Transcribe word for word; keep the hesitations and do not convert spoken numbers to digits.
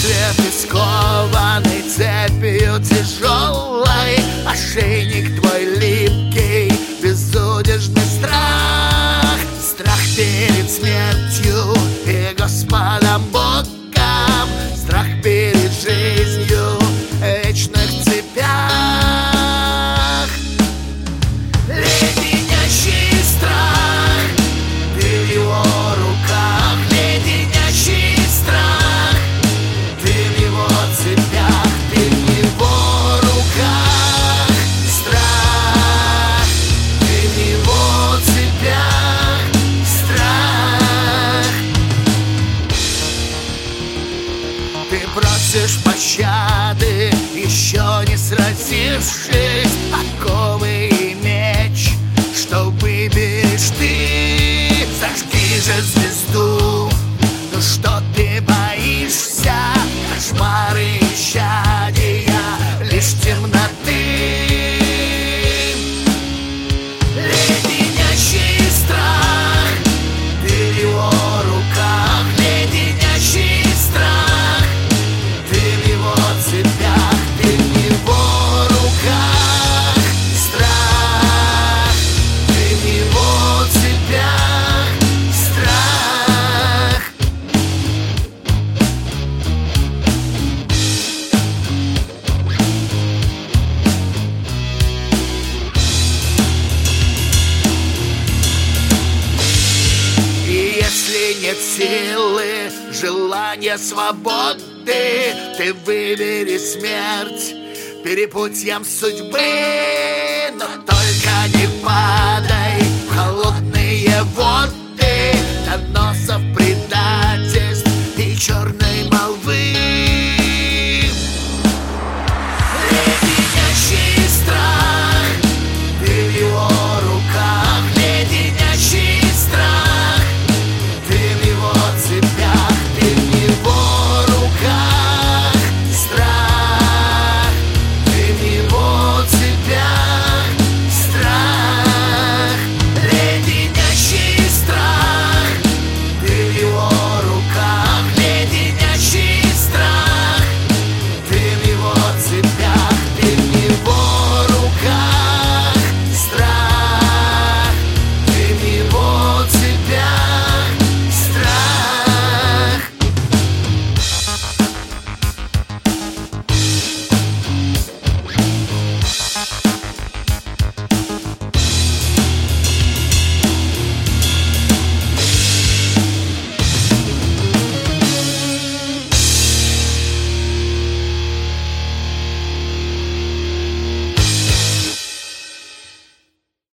Браслеты скованы цепью тяжелой, ошейник твой липкий, безудержный страх. Страх перед смертью и Господом Богом, страх перед жизнью в вечных цепях. Леденящий страх, ты в его руках. Леденящий страх, ты в его цепях, ты в его руках. Страх, ты в его цепях. Страх. Ты просишь пощады, еще не сразившись, оковы и меч, что выберешь ты. Зажги же звезду, ну что ты боишься? Кошмары и щадия, лишь темноты. Леденящий страх, ты в его руках. Леденящий страх, ты в его цепях, ты в его руках. Страх, ты в его цепях. Страх. И если нет силы, желания, свободы, ты выбери смерть перепутьем судьбы. Но только не падай